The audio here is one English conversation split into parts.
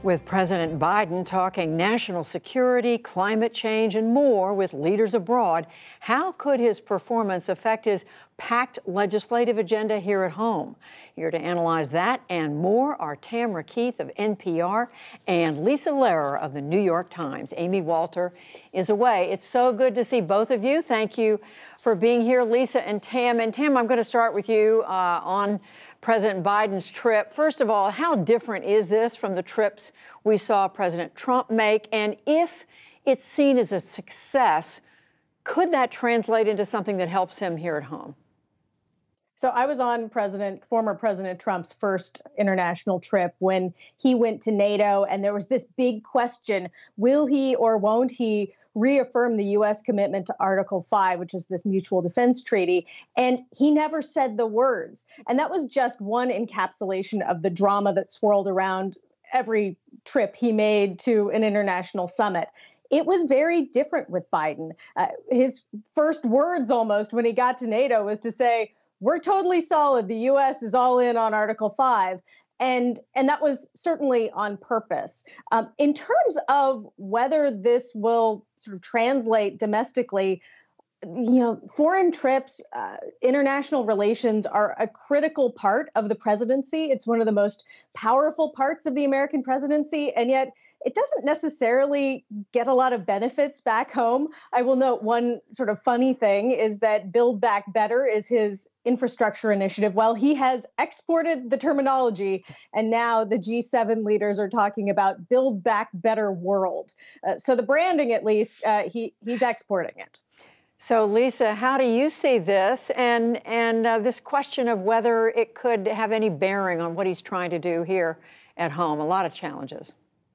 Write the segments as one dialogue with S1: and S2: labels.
S1: With President Biden talking national security, climate change, and more with leaders abroad, how could his performance affect his packed legislative agenda here at home? Here to analyze that and more are Tamara Keith of NPR and Lisa Lehrer of the New York Times. Amy Walter is away. It's so good to see both of you. Thank you for being here, Lisa and Tam. And Tam, I'm going to start with you on President Biden's trip. First of all, how different is this from the trips we saw President Trump make? And if it's seen as a success, could that translate into something that helps him here at home?
S2: So I was on former President Trump's first international trip when he went to NATO, and there was this big question: will he or won't he reaffirm the U.S. commitment to Article 5, which is this mutual defense treaty? And he never said the words. And that was just one encapsulation of the drama that swirled around every trip he made to an international summit. It was very different with Biden. His first words almost when he got to NATO was to say, "We're totally solid. The U.S. is all in on Article 5. And that was certainly on purpose. In terms of whether this will sort of translate domestically, foreign trips, international relations are a critical part of the presidency. It's one of the most powerful parts of the American presidency, and yet it doesn't necessarily get a lot of benefits back home. I will note one sort of funny thing is that Build Back Better is his infrastructure initiative. Well, he has exported the terminology, and now the G7 leaders are talking about Build Back Better World. So the branding, at least, he's exporting it.
S1: So, Lisa, how do you see this and this question of whether it could have any bearing on what he's trying to do here at home? A lot of challenges.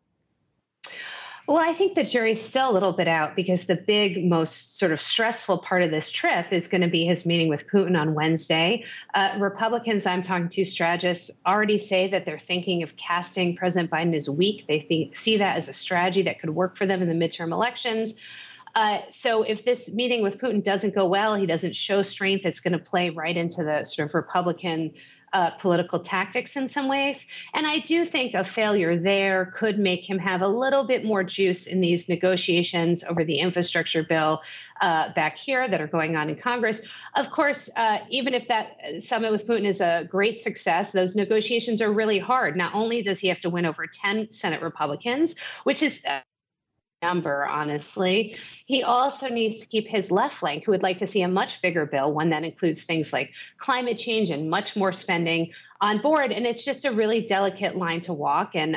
S3: Well, I think the jury's still a little bit out because the big, most sort of stressful part of this trip is going to be his meeting with Putin on Wednesday. Republicans I'm talking to, strategists, already say that they're thinking of casting President Biden as weak. They see that as a strategy that could work for them in the midterm elections. So if this meeting with Putin doesn't go well, he doesn't show strength, it's going to play right into the sort of Republican political tactics in some ways. And I do think a failure there could make him have a little bit more juice in these negotiations over the infrastructure bill back here that are going on in Congress. Of course, even if that summit with Putin is a great success, those negotiations are really hard. Not only does he have to win over 10 Senate Republicans, which is number, honestly. He also needs to keep his left flank, who would like to see a much bigger bill, one that includes things like climate change and much more spending, on board. And it's just a really delicate line to walk. And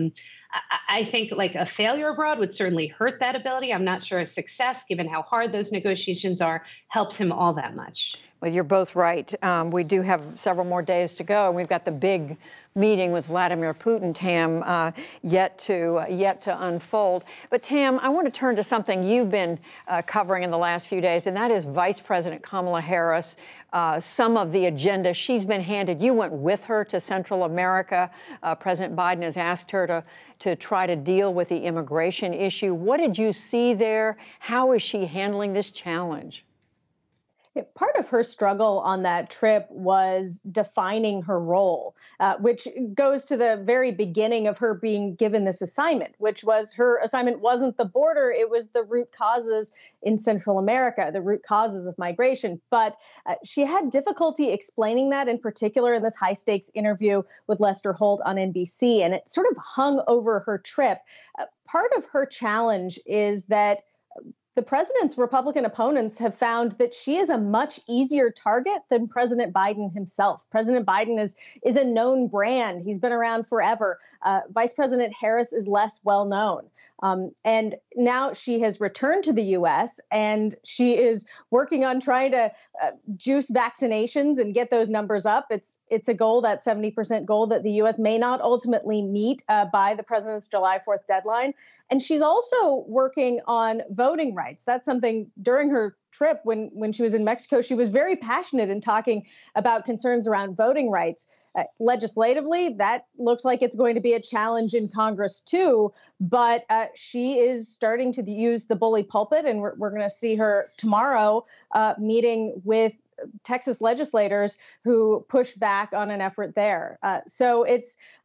S3: I think like a failure abroad would certainly hurt that ability. I'm not sure a success, given how hard those negotiations are, helps him all that much.
S1: Well, you're both right. We do have several more days to go, and we've got the big meeting with Vladimir Putin, Tam, yet to unfold. But Tam, I want to turn to something you've been covering in the last few days, and that is Vice President Kamala Harris. Some of the agenda she's been handed. You went with her to Central America. President Biden has asked her to try to deal with the immigration issue. What did you see there? How is she handling this challenge?
S2: Part of her struggle on that trip was defining her role, which goes to the very beginning of her being given this assignment, which was her assignment wasn't the border, it was the root causes in Central America, the root causes of migration. But she had difficulty explaining that, in particular in this high stakes interview with Lester Holt on NBC, and it sort of hung over her trip. Part of her challenge is that the president's Republican opponents have found that she is a much easier target than President Biden himself. President Biden is a known brand. He's been around forever. Vice President Harris is less well known. And now she has returned to the U.S. and she is working on trying to juice vaccinations and get those numbers up. It's a goal, that 70% goal that the U.S. may not ultimately meet by the president's July 4th deadline. And she's also working on voting rights. That's something during her trip when she was in Mexico, she was very passionate in talking about concerns around voting rights. Legislatively, that looks like it's going to be a challenge in Congress, too. But she is starting to use the bully pulpit, and we're going to see her tomorrow meeting with Texas legislators who pushed back on an effort there. So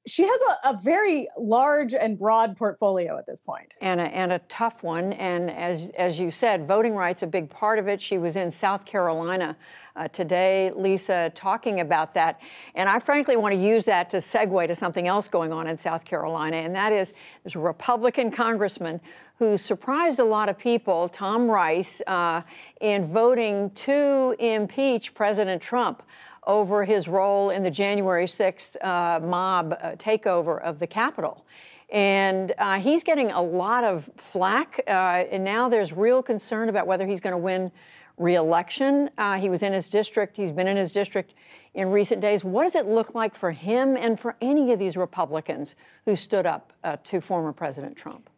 S2: she has a very large and broad portfolio at this point.
S1: And a tough one. And as you said, voting rights a big part of it. She was in South Carolina today, Lisa, talking about that. And I frankly want to use that to segue to something else going on in South Carolina, and that is there's a Republican congressman who surprised a lot of people, Tom Rice, in voting to impeach President Trump over his role in the January 6th mob takeover of the Capitol. And he's getting a lot of flack, and now there's real concern about whether he's going to win re-election. He was in his district. He's been in his district in recent days. What does it look like for him and for any of these Republicans who stood up to former President Trump?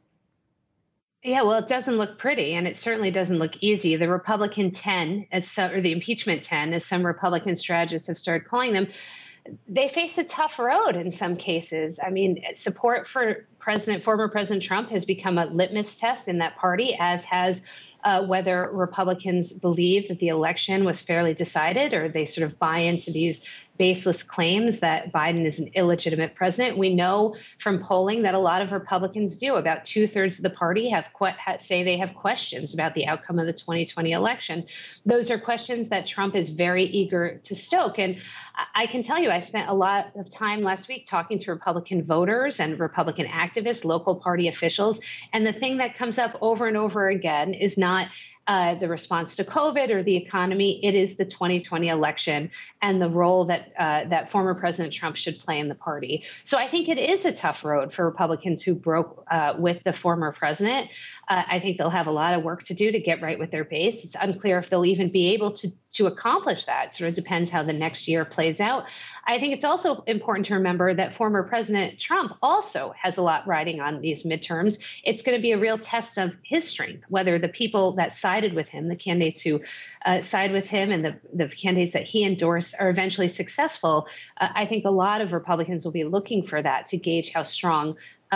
S3: Yeah, well, it doesn't look pretty, and it certainly doesn't look easy. The Republican 10, or the impeachment 10, as some Republican strategists have started calling them, they face a tough road in some cases. I mean, support for former President Trump has become a litmus test in that party, as has whether Republicans believe that the election was fairly decided, or they sort of buy into these baseless claims that Biden is an illegitimate president. We know from polling that a lot of Republicans do. About 2/3 of the party say they have questions about the outcome of the 2020 election. Those are questions that Trump is very eager to stoke. And I can tell you, I spent a lot of time last week talking to Republican voters and Republican activists, local party officials. And the thing that comes up over and over again is not the response to COVID or the economy. It is the 2020 election and the role that former President Trump should play in the party. So I think it is a tough road for Republicans who broke with the former president. I think they'll have a lot of work to do to get right with their base. It's unclear if they'll even be able to accomplish that. Sort of depends how the next year plays out. I think it's also important to remember that former President Trump also has a lot riding on these midterms. It's going to be a real test of his strength, whether the people that sided with him, the candidates who side with him and the candidates that he endorsed are eventually successful. I think a lot of Republicans will be looking for that to gauge how strong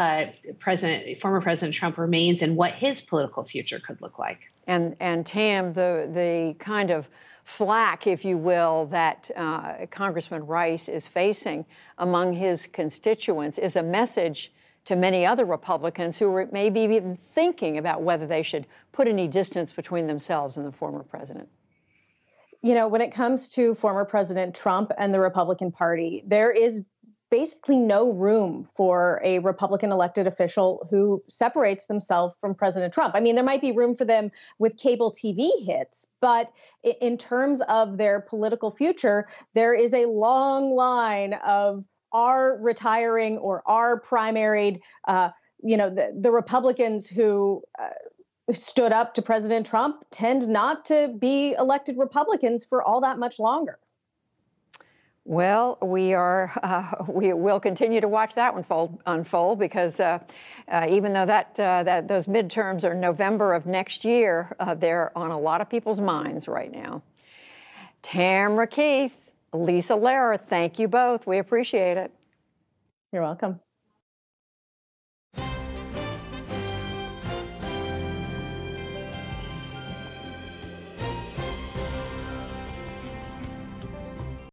S3: former President Trump remains and what his political future could look like.
S1: And Tam, the kind of flack, if you will, that Congressman Rice is facing among his constituents is a message to many other Republicans who are maybe even thinking about whether they should put any distance between themselves and the former president.
S2: You know, when it comes to former President Trump and the Republican Party, there is basically no room for a Republican elected official who separates themselves from President Trump. I mean, there might be room for them with cable TV hits, but in terms of their political future, there is a long line of are retiring or are primaried, the Republicans who stood up to President Trump tend not to be elected Republicans for all that much longer.
S1: Well, we will continue to watch that one unfold because even though that those midterms are November of next year, they're on a lot of people's minds right now. Tamara Keith, Lisa Lehrer, thank you both. We appreciate it.
S2: You're welcome.